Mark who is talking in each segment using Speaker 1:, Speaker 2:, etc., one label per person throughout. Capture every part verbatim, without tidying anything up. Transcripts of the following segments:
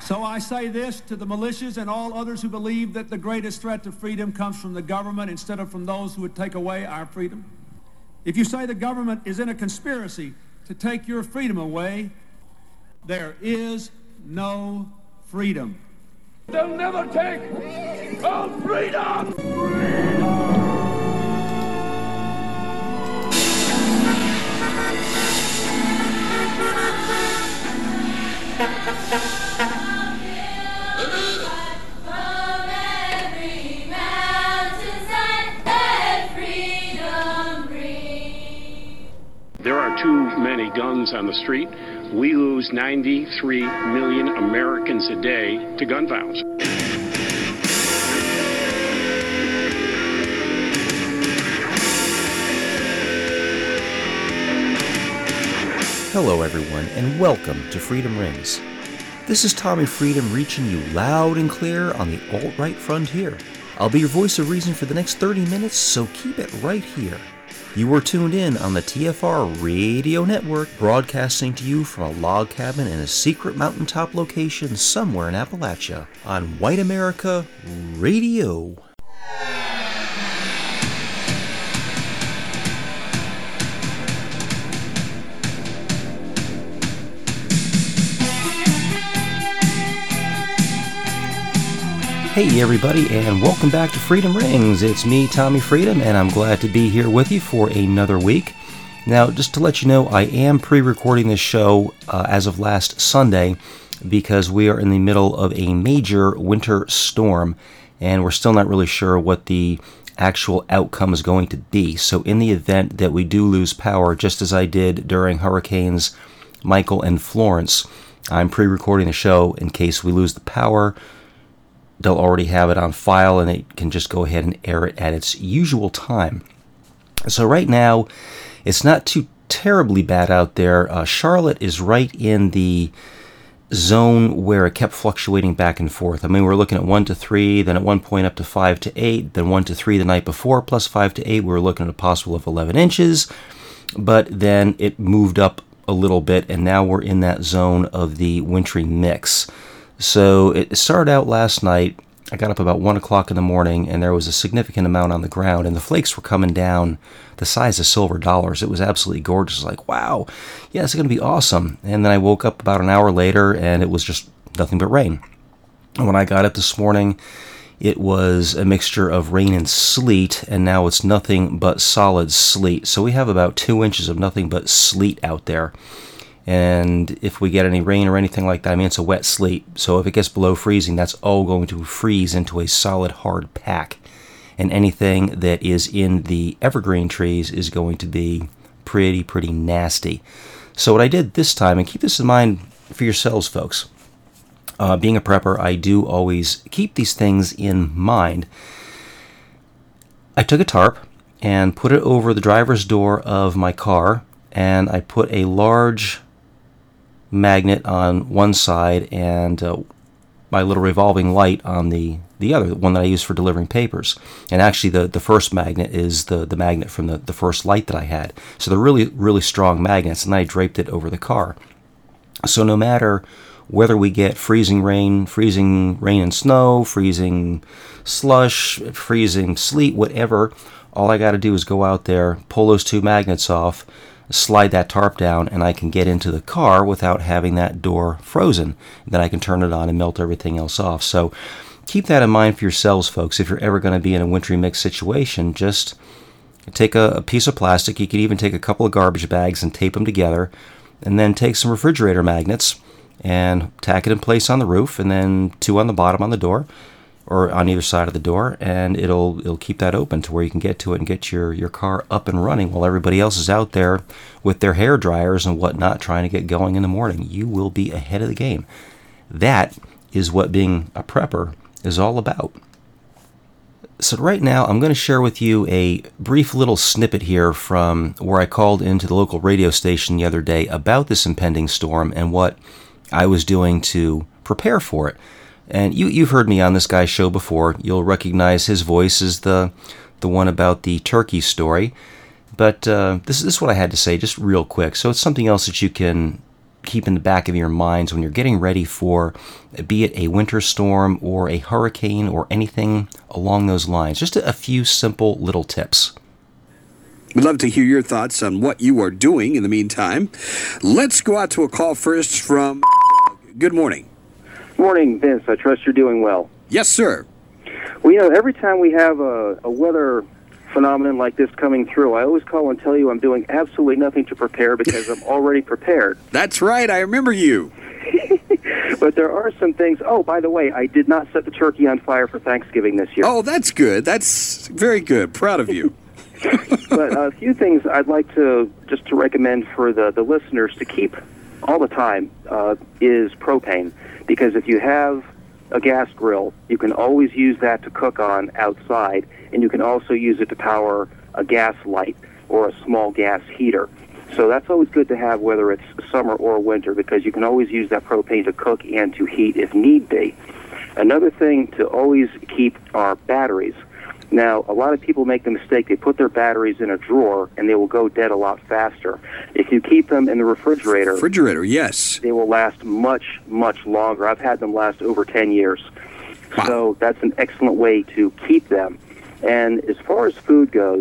Speaker 1: So I say this to the militias and all others who believe that the greatest threat to freedom comes from the government instead of from those who would take away our freedom. If you say the government is in a conspiracy to take your freedom away, there is no freedom.
Speaker 2: They'll never take our freedom!
Speaker 3: There are too many guns on the street. We lose ninety-three million Americans a day to gun violence.
Speaker 4: Hello everyone, and welcome to Freedom Rings. This is Tommy Freedom reaching you loud and clear on the alt-right frontier. I'll be your voice of reason for the next thirty minutes, so keep it right here. You are tuned in on the T F R Radio Network, broadcasting to you from a log cabin in a secret mountaintop location somewhere in Appalachia on White America Radio. Hey everybody, and welcome back to Freedom Rings. It's me, Tommy Freedom, and I'm glad to be here with you for another week. Now, just to let you know, I am pre-recording this show uh, as of last Sunday because we are in the middle of a major winter storm, and we're still not really sure what the actual outcome is going to be. So in the event that we do lose power, just as I did during Hurricanes Michael and Florence, I'm pre-recording the show in case we lose the power. They'll already have it on file, and they can just go ahead and air it at its usual time. So right now, it's not too terribly bad out there. Uh, Charlotte is right in the zone where it kept fluctuating back and forth. I mean, we're looking at one to three, then at one point up to five to eight, then one to three the night before, plus five to eight. We were looking at a possible of eleven inches, but then it moved up a little bit, and now we're in that zone of the wintry mix. So it started out last night. I got up about one o'clock in the morning, and there was a significant amount on the ground, and the flakes were coming down the size of silver dollars. It was absolutely gorgeous. Like, wow, yeah, it's going to be awesome. And then I woke up about an hour later, and it was just nothing but rain. And when I got up this morning, it was a mixture of rain and sleet, and now it's nothing but solid sleet. So we have about two inches of nothing but sleet out there. And if we get any rain or anything like that, I mean, it's a wet sleet. So if it gets below freezing, that's all going to freeze into a solid, hard pack. And anything that is in the evergreen trees is going to be pretty, pretty nasty. So what I did this time, and keep this in mind for yourselves, folks. Uh, being a prepper, I do always keep these things in mind. I took a tarp and put it over the driver's door of my car, and I put a large magnet on one side and uh, my little revolving light on the, the other, the one that I use for delivering papers. And actually the, the first magnet is the, the magnet from the, the first light that I had. So they're really, really strong magnets, and I draped it over the car. So no matter whether we get freezing rain, freezing rain and snow, freezing slush, freezing sleet, whatever, all I got to do is go out there, pull those two magnets off, slide that tarp down, and I can get into the car without having that door frozen. Then I can turn it on and melt everything else off. So keep that in mind for yourselves, folks. If you're ever going to be in a wintry mix situation, just take a, a piece of plastic. You could even take a couple of garbage bags and tape them together, and then take some refrigerator magnets and tack it in place on the roof, and then two on the bottom on the door, or on either side of the door, and it'll it'll keep that open to where you can get to it and get your, your car up and running while everybody else is out there with their hair dryers and whatnot trying to get going in the morning. You will be ahead of the game. That is what being a prepper is all about. So right now, I'm going to share with you a brief little snippet here from where I called into the local radio station the other day about this impending storm and what I was doing to prepare for it. And you, you've heard me on this guy's show before. You'll recognize his voice as the the one about the turkey story. But uh, this, this is what I had to say, just real quick. So it's something else that you can keep in the back of your minds when you're getting ready for, be it a winter storm or a hurricane or anything along those lines? Just a, a few simple little tips.
Speaker 5: We'd love to hear your thoughts on what you are doing in the meantime. Let's go out to a call first from Good morning.
Speaker 6: Morning, Vince. I trust you're doing well.
Speaker 5: Yes, sir.
Speaker 6: Well, you know, every time we have a, a weather phenomenon like this coming through, I always call and tell you I'm doing absolutely nothing to prepare because I'm already prepared.
Speaker 5: That's right. I remember you.
Speaker 6: But there are some things. Oh, by the way, I did not set the turkey on fire for Thanksgiving this year.
Speaker 5: Oh, that's good. That's very good. Proud of you.
Speaker 6: But a few things I'd like to just to recommend for the, the listeners to keep all the time uh, is propane. Because if you have a gas grill, you can always use that to cook on outside, and you can also use it to power a gas light or a small gas heater. So that's always good to have, whether it's summer or winter, because you can always use that propane to cook and to heat if need be. Another thing to always keep are batteries. Now, a lot of people make the mistake, they put their batteries in a drawer, and they will go dead a lot faster. If you keep them in the refrigerator...
Speaker 5: Refrigerator, yes.
Speaker 6: They will last much, much longer. I've had them last over ten years. Wow. So that's an excellent way to keep them. And as far as food goes,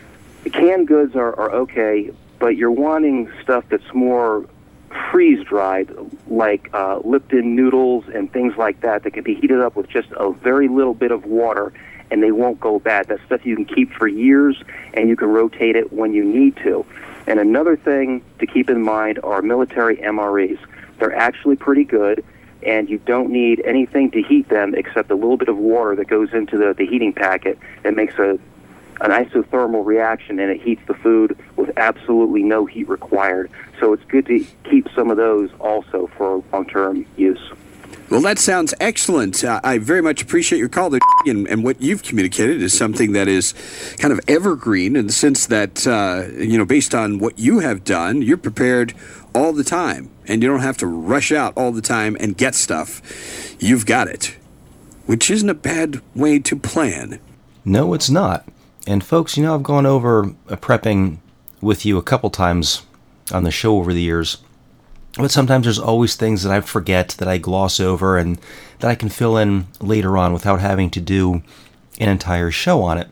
Speaker 6: canned goods are, are okay, but you're wanting stuff that's more freeze-dried, like uh, Lipton noodles and things like that, that can be heated up with just a very little bit of water, and they won't go bad. That's stuff you can keep for years, and you can rotate it when you need to. And another thing to keep in mind are military M R Es. They're actually pretty good, and you don't need anything to heat them except a little bit of water that goes into the, the heating packet that makes a an isothermal reaction, and it heats the food with absolutely no heat required. So it's good to keep some of those also for long-term use.
Speaker 5: Well, that sounds excellent. Uh, I very much appreciate your call there, and, and what you've communicated is something that is kind of evergreen in the sense that, uh, you know, based on what you have done, you're prepared all the time, and you don't have to rush out all the time and get stuff. You've got it, which isn't a bad way to plan.
Speaker 4: No, it's not. And folks, you know, I've gone over uh, prepping with you a couple times on the show over the years. But sometimes there's always things that I forget, that I gloss over, and that I can fill in later on without having to do an entire show on it.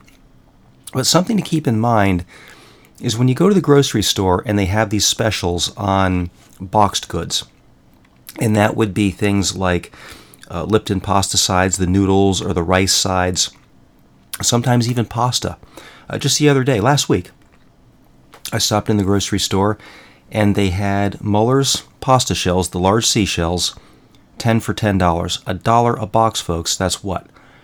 Speaker 4: But something to keep in mind is when you go to the grocery store and they have these specials on boxed goods, and that would be things like uh, Lipton pasta sides, the noodles, or the rice sides, sometimes even pasta. Uh, just the other day, last week, I stopped in the grocery store, and they had Muller's pasta shells, the large seashells, ten for ten dollars. A dollar a box, folks. That's what?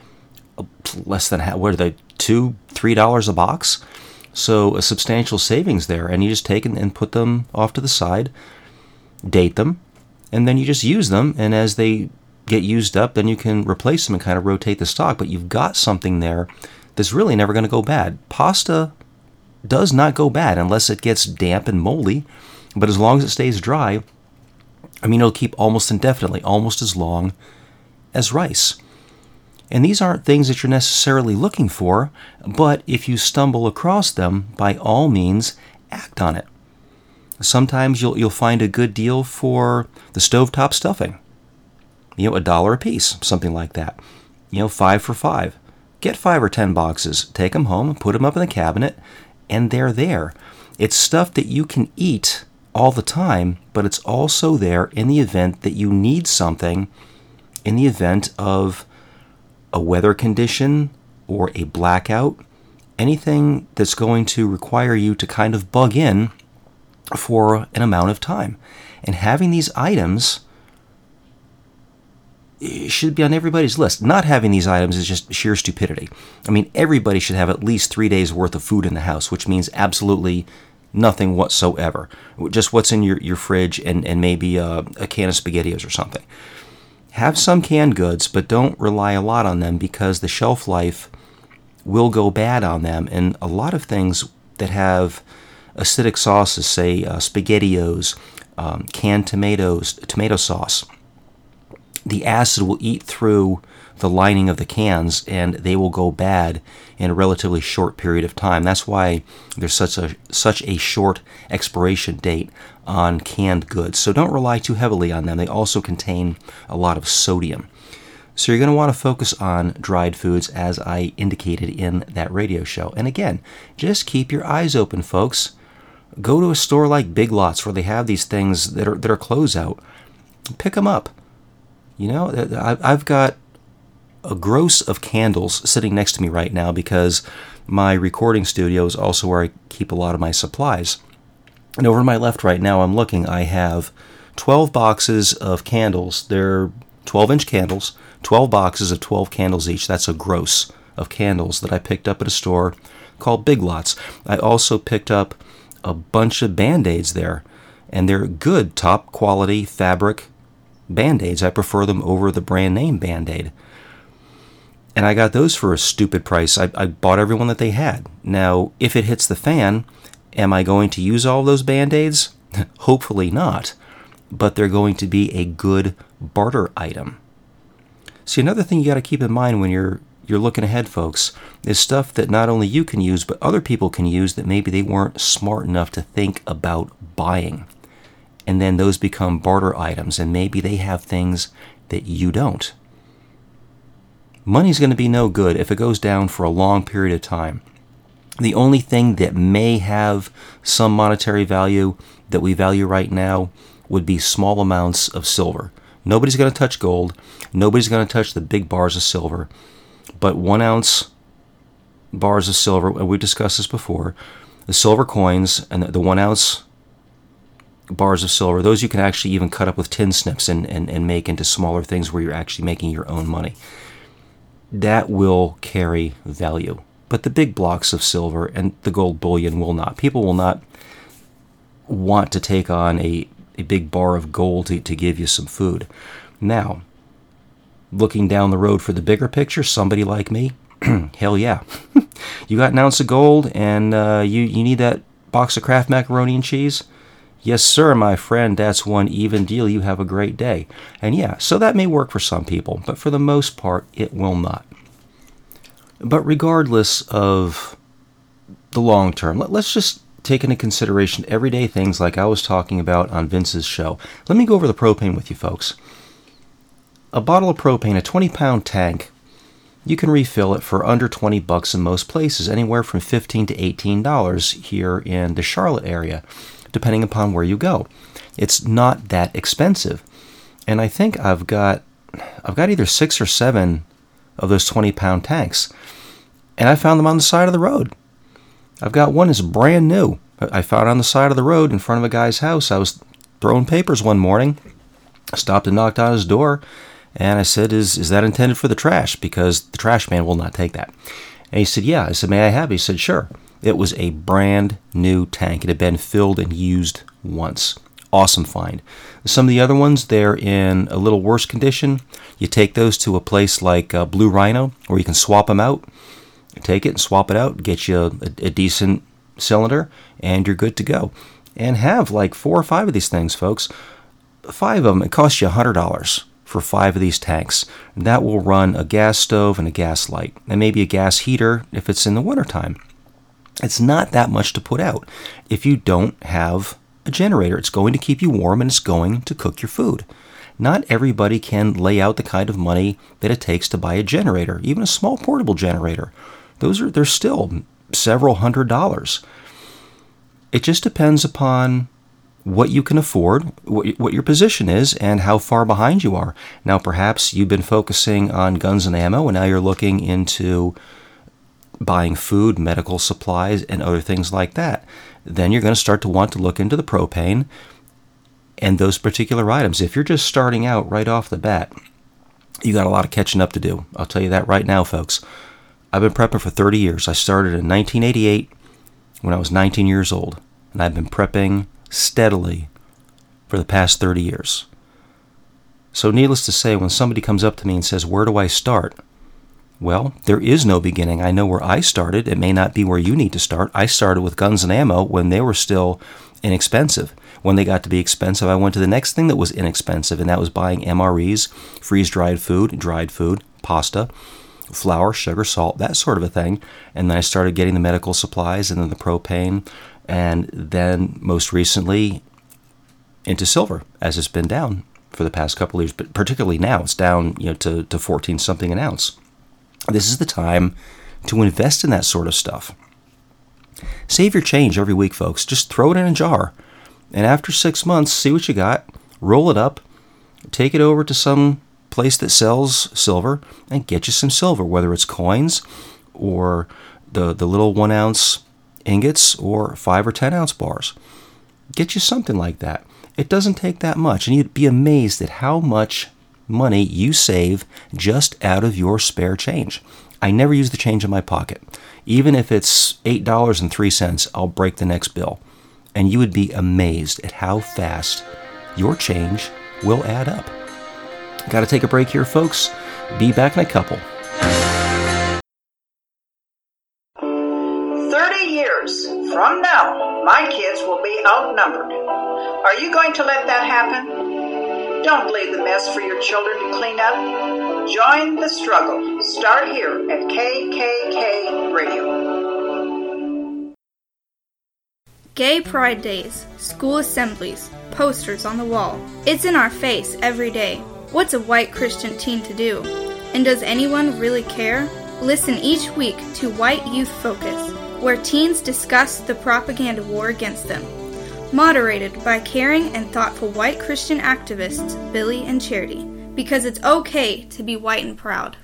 Speaker 4: Less than, what are they, two, three dollars a box? So a substantial savings there, and you just take and put them off to the side, date them, and then you just use them, and as they get used up, then you can replace them and kind of rotate the stock, but you've got something there that's really never going to go bad. Pasta does not go bad unless it gets damp and moldy, but as long as it stays dry, I mean, it'll keep almost indefinitely, almost as long as rice. And these aren't things that you're necessarily looking for, but if you stumble across them, by all means, act on it. Sometimes you'll you'll find a good deal for the stovetop stuffing. You know, a dollar a piece, something like that. You know, five for five. Get five or ten boxes, take them home, put them up in the cabinet, and they're there. It's stuff that you can eat all the time, but it's also there in the event that you need something, in the event of a weather condition or a blackout, anything that's going to require you to kind of bug in for an amount of time. And having these items should be on everybody's list. Not having these items is just sheer stupidity. I mean, everybody should have at least three days worth of food in the house, which means absolutely nothing whatsoever. Just what's in your, your fridge and, and maybe a, a can of SpaghettiOs or something. Have some canned goods, but don't rely a lot on them because the shelf life will go bad on them. And a lot of things that have acidic sauces, say uh, SpaghettiOs, um, canned tomatoes, tomato sauce, the acid will eat through the lining of the cans, and they will go bad in a relatively short period of time. That's why there's such a such a short expiration date on canned goods. So don't rely too heavily on them. They also contain a lot of sodium. So you're going to want to focus on dried foods, as I indicated in that radio show. And again, just keep your eyes open, folks. Go to a store like Big Lots where they have these things that are that are closeout. Pick them up. You know, I've got a gross of candles sitting next to me right now because my recording studio is also where I keep a lot of my supplies. And over to my left right now, I'm looking, I have twelve boxes of candles. They're twelve-inch candles, twelve boxes of twelve candles each. That's a gross of candles that I picked up at a store called Big Lots. I also picked up a bunch of Band-Aids there, and they're good, top-quality fabric Band-Aids. I prefer them over the brand name Band-Aid. And I got those for a stupid price. I, I bought every one that they had. Now, if it hits the fan, am I going to use all those Band-Aids? Hopefully not. But they're going to be a good barter item. See, another thing you got to keep in mind when you're you're looking ahead, folks, is stuff that not only you can use, but other people can use that maybe they weren't smart enough to think about buying. And then those become barter items, and maybe they have things that you don't. Money's going to be no good if it goes down for a long period of time. The only thing that may have some monetary value that we value right now would be small amounts of silver. Nobody's going to touch gold. Nobody's going to touch the big bars of silver. But one ounce bars of silver, and we discussed this before, the silver coins and the one ounce bars of silver, those you can actually even cut up with tin snips and, and, and make into smaller things where you're actually making your own money. That will carry value. But the big blocks of silver and the gold bullion will not. People will not want to take on a, a big bar of gold to, to give you some food. Now, looking down the road for the bigger picture, somebody like me, hell yeah. You got an ounce of gold and uh, you, you need that box of Kraft macaroni and cheese? Yes, sir, my friend, that's one even deal. You have a great day. And yeah, so that may work for some people, but for the most part, it will not. But regardless of the long term, let, let's just take into consideration everyday things like I was talking about on Vince's show. Let me go over the propane with you, folks. A bottle of propane, a twenty-pound tank, you can refill it for under twenty bucks in most places, anywhere from fifteen to eighteen dollars here in the Charlotte area, depending upon where you go. It's not that expensive. And I think I've got I've got either six or seven of those twenty-pound tanks. And I found them on the side of the road. I've got one that's brand new. I found it on the side of the road in front of a guy's house. I was throwing papers one morning. I stopped and knocked on his door. And I said, is, is that intended for the trash? Because the trash man will not take that. And he said, yeah. I said, may I have it? He said, sure. It was a brand new tank. It had been filled and used once. Awesome find. Some of the other ones, they're in a little worse condition. You take those to a place like uh, Blue Rhino, where you can swap them out. Take it and swap it out, get you a, a decent cylinder, and you're good to go. And have like four or five of these things, folks. Five of them, it costs you one hundred dollars for five of these tanks. That will run a gas stove and a gas light, and maybe a gas heater if it's in the wintertime. It's not that much to put out if you don't have a generator. It's going to keep you warm and it's going to cook your food. Not everybody can lay out the kind of money that it takes to buy a generator, even a small portable generator. Those are they're still several hundred dollars. It just depends upon what you can afford, what, what your position is, and how far behind you are. Now, perhaps you've been focusing on guns and ammo, and now you're looking into buying food, medical supplies, and other things like that. Then you're going to start to want to look into the propane and those particular items. If you're just starting out right off the bat, you got a lot of catching up to do. I'll tell you that right now, folks. I've been prepping for thirty years. I started in nineteen eighty-eight when I was nineteen years old, and I've been prepping steadily for the past thirty years. So needless to say, when somebody comes up to me and says, where do I start? Well, there is no beginning. I know where I started. It may not be where you need to start. I started with guns and ammo when they were still inexpensive, when they got to be expensive, I went to the next thing that was inexpensive, and that was buying M R Es, freeze-dried food, dried food, pasta, flour, sugar, salt, that sort of a thing. And then I started getting the medical supplies and then the propane, and then most recently into silver, as it's been down for the past couple of years, but particularly now it's down, you know, to, to fourteen something an ounce. This is the time to invest in that sort of stuff. Save your change every week, folks. Just throw it in a jar. And after six months, see what you got, roll it up, take it over to some place that sells silver, and get you some silver, whether it's coins or the, the little one ounce ingots or five or ten ounce bars. Get you something like that. It doesn't take that much, and you'd be amazed at how much money you save just out of your spare change. I never use the change in my pocket. Even if it's eight dollars and three cents, I'll break the next bill. And you would be amazed at how fast your change will add up. Got to take a break here, folks. Be back in a couple.
Speaker 7: thirty years from now, my kids will be outnumbered. Are you going to let that happen? Don't leave the mess for your children to clean up. Join the struggle. Start here at K K K Radio.
Speaker 8: Gay Pride Days, school assemblies, posters on the wall. It's in our face every day. What's a white Christian teen to do? And does anyone really care? Listen each week to White Youth Focus, where teens discuss the propaganda war against them. Moderated by caring and thoughtful white Christian activists Billy and Charity, because it's okay to be white and proud.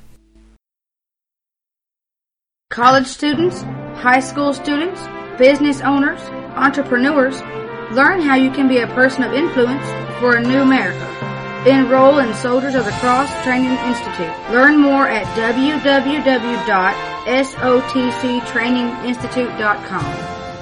Speaker 9: College students, high school students, business owners, entrepreneurs, learn how you can be a person of influence for a new America. Enroll in Soldiers of the Cross Training Institute. Learn more at w w w dot s o t c training institute dot com.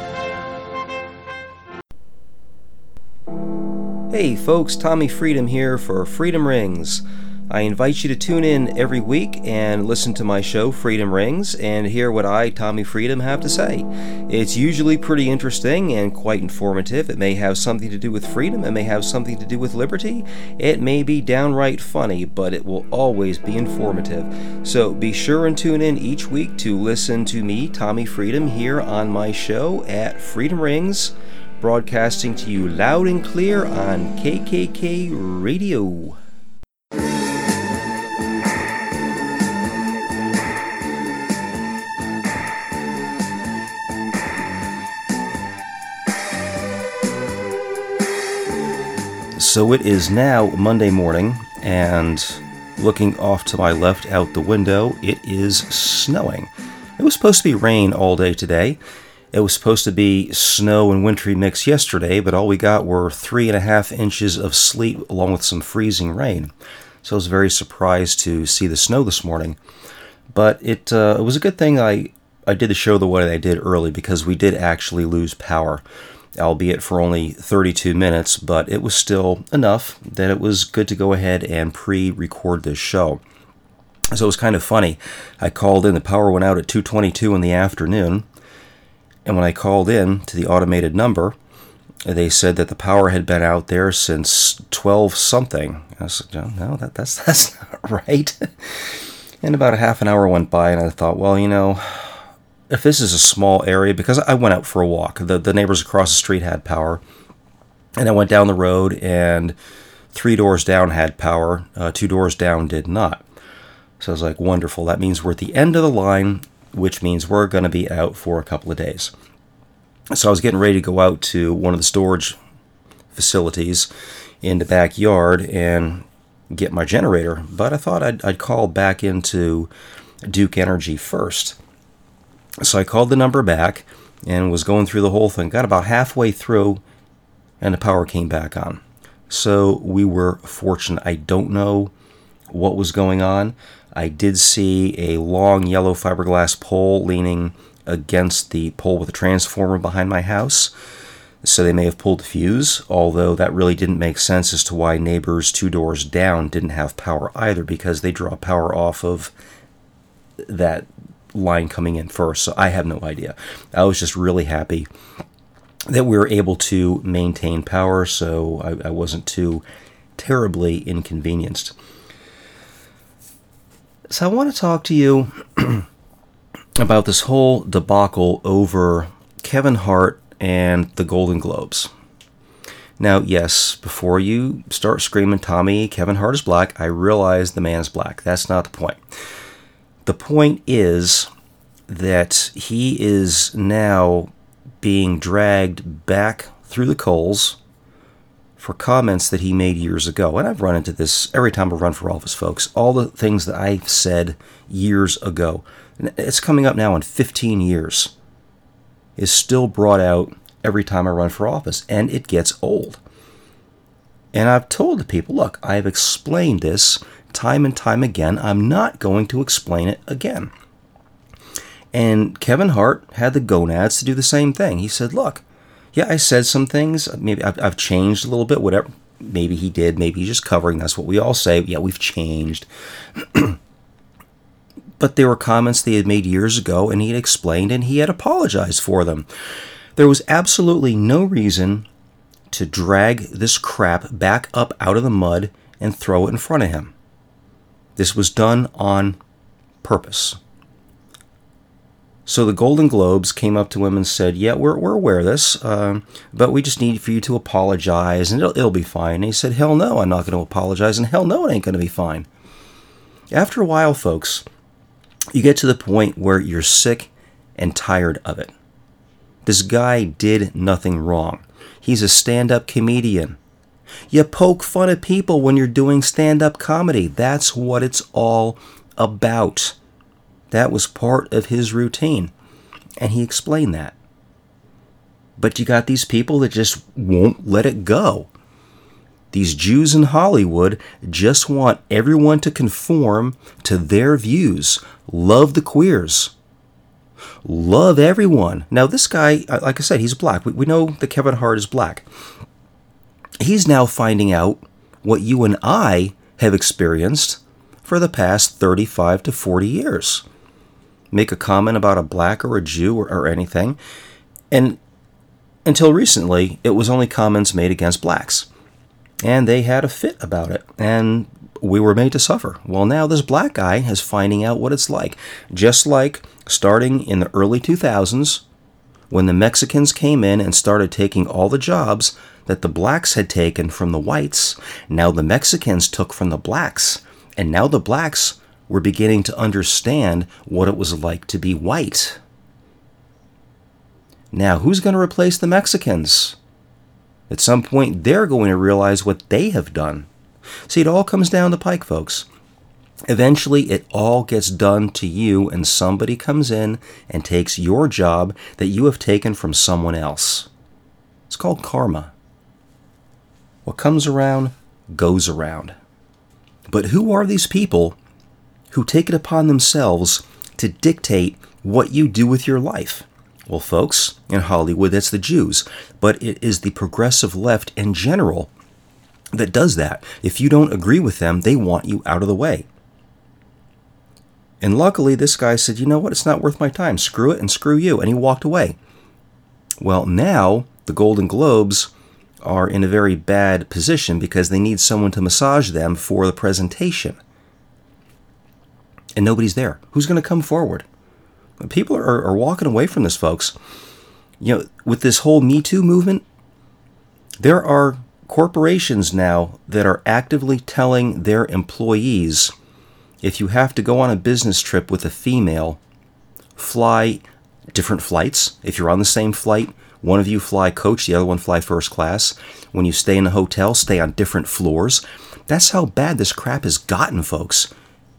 Speaker 4: Hey folks, Tommy Freedom here for Freedom Rings. I invite you to tune in every week and listen to my show, Freedom Rings, and hear what I, Tommy Freedom, have to say. It's usually pretty interesting and quite informative. It may have something to do with freedom. It may have something to do with liberty. It may be downright funny, but it will always be informative. So be sure and tune in each week to listen to me, Tommy Freedom, here on my show at Freedom Rings, broadcasting to you loud and clear on K K K Radio. So it is now Monday morning, and looking off to my left out the window, it is snowing. It was supposed to be rain all day today. It was supposed to be snow and wintry mix yesterday, but all we got were three and a half inches of sleet along with some freezing rain. So I was very surprised to see the snow this morning. But it uh, it was a good thing I, I did the show the way I did early, because we did actually lose power, albeit for only thirty-two minutes, but it was still enough that it was good to go ahead and pre-record this show. So it was kind of funny. I called in, the power went out at two twenty-two in the afternoon, and when I called in to the automated number, they said that the power had been out there since twelve something. I was like, no, that, that's, that's not right. And about a half an hour went by, and I thought, well, you know, if this is a small area, because I went out for a walk. The, the neighbors across the street had power, and I went down the road, and three doors down had power, uh, two doors down did not. So I was like, wonderful, that means we're at the end of the line, which means we're going to be out for a couple of days. So I was getting ready to go out to one of the storage facilities in the backyard and get my generator, but I thought I'd, I'd call back into Duke Energy first. So I called the number back and was going through the whole thing. Got about halfway through, and the power came back on. So we were fortunate. I don't know what was going on. I did see a long yellow fiberglass pole leaning against the pole with the transformer behind my house. So they may have pulled the fuse, although that really didn't make sense as to why neighbors two doors down didn't have power either, because they draw power off of that line coming in first. So I have no idea. I was just really happy that we were able to maintain power, so I, I wasn't too terribly inconvenienced. So I want to talk to you about this whole debacle over Kevin Hart and the Golden Globes. Now, yes, before you start screaming, Tommy, Kevin Hart is black, I realize the man's black. That's not the point. The point is that he is now being dragged back through the coals for comments that he made years ago. And I've run into this every time I run for office, folks. All the things that I've said years ago, and it's coming up now in fifteen years, is still brought out every time I run for office, and it gets old. And I've told the people, look, I've explained this time and time again. I'm not going to explain it again. And Kevin Hart had the gonads to do the same thing. He said, look, yeah, I said some things. Maybe I've, I've changed a little bit, whatever. Maybe he did. Maybe he's just covering. That's what we all say. Yeah, we've changed. But there were comments that he had made years ago, and he had explained, and he had apologized for them. There was absolutely no reason to drag this crap back up out of the mud and throw it in front of him. This was done on purpose. So the Golden Globes came up to him and said, yeah, we're we're aware of this, uh, but we just need for you to apologize, and it'll, it'll be fine. And he said, hell no, I'm not going to apologize, and hell no, it ain't going to be fine. After a while, folks, you get to the point where you're sick and tired of it. This guy did nothing wrong. He's a stand-up comedian. You poke fun at people when you're doing stand-up comedy. That's what it's all about. That was part of his routine, and he explained that. But you got these people that just won't let it go. These Jews in Hollywood just want everyone to conform to their views. Love the queers. Love everyone. Now, this guy, like I said, he's black. We, we know that Kevin Hart is black. He's now finding out what you and I have experienced for the past thirty-five to forty years. Make a comment about a black or a Jew or, or anything, and until recently, it was only comments made against blacks. And they had a fit about it, and we were made to suffer. Well, now this black guy is finding out what it's like. Just like starting in the early two thousands, when the Mexicans came in and started taking all the jobs that the blacks had taken from the whites, now the Mexicans took from the blacks, and now the blacks were beginning to understand what it was like to be white. Now, who's going to replace the Mexicans? At some point, they're going to realize what they have done. See, it all comes down the pike, folks. Eventually, it all gets done to you, and somebody comes in and takes your job that you have taken from someone else. It's called karma. What comes around, goes around. But who are these people who take it upon themselves to dictate what you do with your life? Well, folks, in Hollywood, that's the Jews. But it is the progressive left in general that does that. If you don't agree with them, they want you out of the way. And luckily, this guy said, you know what, it's not worth my time. Screw it and screw you. And he walked away. Well, now the Golden Globes are in a very bad position because they need someone to massage them for the presentation. And nobody's there. Who's going to come forward? People are, are walking away from this, folks. You know, with this whole Me Too movement, there are corporations now that are actively telling their employees, if you have to go on a business trip with a female, fly different flights. If you're on the same flight, one of you fly coach, the other one fly first class. When you stay in a hotel, stay on different floors. That's how bad this crap has gotten, folks.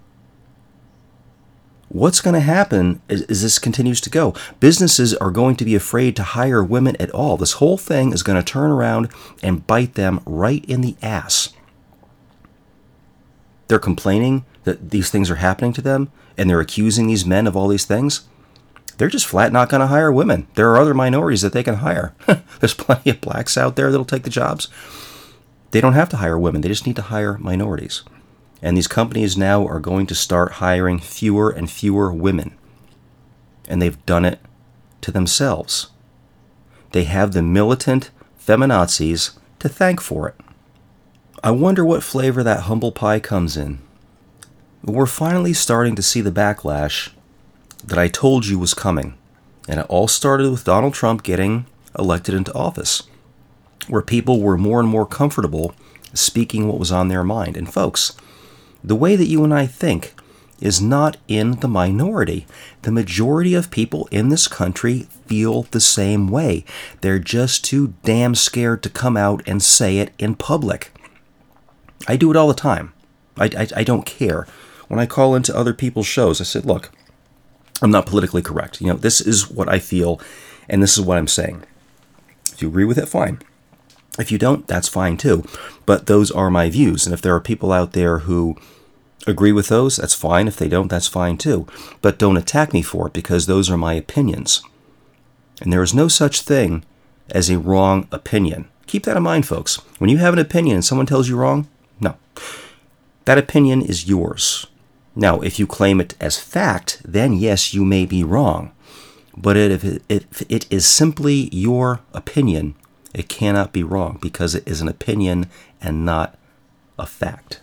Speaker 4: What's going to happen as, as this continues to go? Businesses are going to be afraid to hire women at all. This whole thing is going to turn around and bite them right in the ass. They're complaining that these things are happening to them, and they're accusing these men of all these things. They're just flat not going to hire women. There are other minorities that they can hire. There's plenty of blacks out there that'll take the jobs. They don't have to hire women. They just need to hire minorities. And these companies now are going to start hiring fewer and fewer women. And they've done it to themselves. they have the militant feminazis to thank for it. I wonder what flavor that humble pie comes in. We're finally starting to see the backlash that I told you was coming. And it all started with Donald Trump getting elected into office, where people were more and more comfortable speaking what was on their mind. And folks, the way that you and I think is not in the minority. The majority of people in this country feel the same way. They're just too damn scared to come out and say it in public. I do it all the time. I, I, I don't care. When I call into other people's shows, I said, look, I'm not politically correct. You know, this is what I feel, and this is what I'm saying. If you agree with it, fine. If you don't, that's fine too. But those are my views, and if there are people out there who agree with those, that's fine. If they don't, that's fine too. But don't attack me for it, because those are my opinions. And there is no such thing as a wrong opinion. Keep that in mind, folks. When you have an opinion and someone tells you wrong, no. That opinion is yours. Now, if you claim it as fact, then yes, you may be wrong. But if it, if it is simply your opinion, it cannot be wrong, because it is an opinion and not a fact.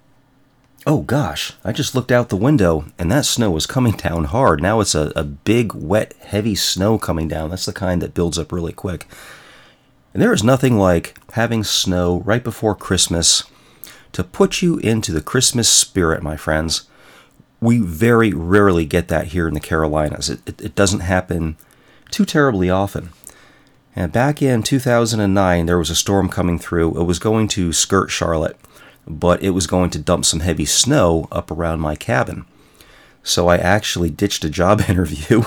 Speaker 4: Oh gosh, I just looked out the window and that snow was coming down hard. Now it's a, a big, wet, heavy snow coming down. That's the kind that builds up really quick. And there is nothing like having snow right before Christmas to put you into the Christmas spirit, my friends. We very rarely get that here in the Carolinas. It, it, it doesn't happen too terribly often. And back in two thousand nine, there was a storm coming through. It was going to skirt Charlotte, but it was going to dump some heavy snow up around my cabin. So I actually ditched a job interview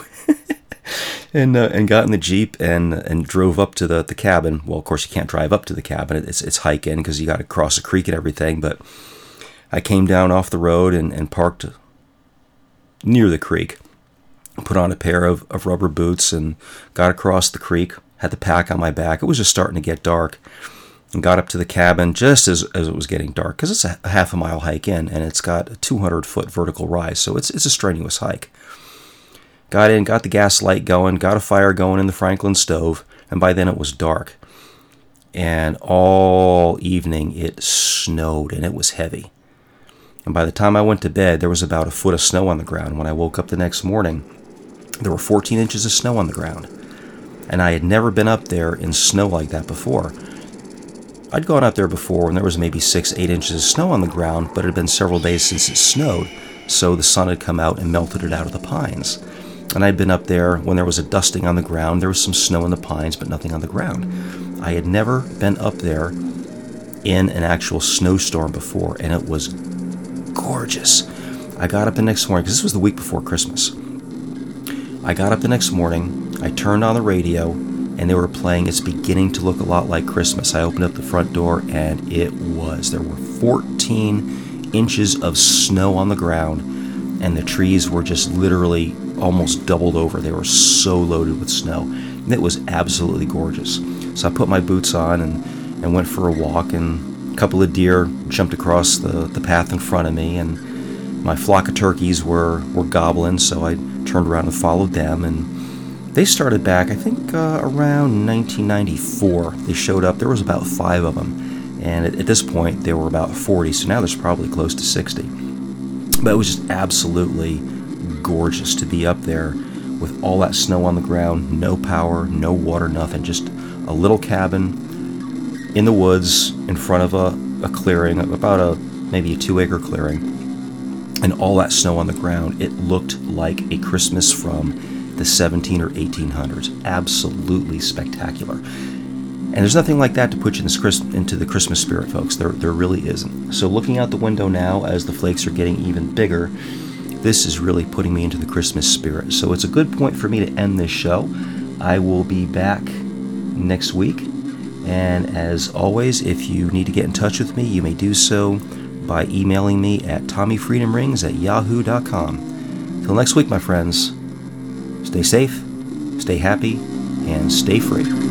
Speaker 4: and uh, and got in the Jeep and and drove up to the, the cabin. Well, of course, you can't drive up to the cabin. It's, it's hiking because you got to cross a creek and everything. But I came down off the road and, and parked near the creek, put on a pair of, of rubber boots and got across the creek, had the pack on my back. It was just starting to get dark, and got up to the cabin just as, as it was getting dark, because it's a, a half a mile hike in, and it's got a two hundred foot vertical rise, so it's it's a strenuous hike. Got in, got the gas light going, got a fire going in the Franklin stove, and by then it was dark. And all evening it snowed, and it was heavy. And by the time I went to bed, there was about a foot of snow on the ground. When I woke up the next morning, there were fourteen inches of snow on the ground. And I had never been up there in snow like that before. I'd gone up there before and there was maybe six, eight inches of snow on the ground, but it had been several days since it snowed, so the sun had come out and melted it out of the pines. And I'd been up there when there was a dusting on the ground. There was some snow in the pines, but nothing on the ground. I had never been up there in an actual snowstorm before, and it was gorgeous. I got up the next morning, because this was the week before Christmas. I got up the next morning, I turned on the radio, and they were playing It's Beginning to Look a Lot Like Christmas. I opened up the front door, and it was. There were fourteen inches of snow on the ground, and the trees were just literally almost doubled over. They were so loaded with snow. And it was absolutely gorgeous. So I put my boots on and, and went for a walk, and a couple of deer jumped across the, the path in front of me, and my flock of turkeys were, were gobbling, so I turned around and followed them, and they started back, I think, uh, around nineteen ninety-four. They showed up. There was about five of them, and at, at this point, there were about forty, so now there's probably close to sixty. But it was just absolutely gorgeous to be up there with all that snow on the ground, no power, no water, nothing, just a little cabin in the woods in front of a, a clearing, about a maybe a two-acre clearing, and all that snow on the ground. It looked like a Christmas from the seventeen or eighteen hundreds. Absolutely spectacular. And there's nothing like that to put you in this Chris, into the Christmas spirit, folks. There, there really isn't. So looking out the window now, as the flakes are getting even bigger, this is really putting me into the Christmas spirit. So it's a good point for me to end this show. I will be back next week. And as always, if you need to get in touch with me, you may do so by emailing me at tommy freedom rings at yahoo dot com. Till next week, my friends, stay safe, stay happy, and stay free.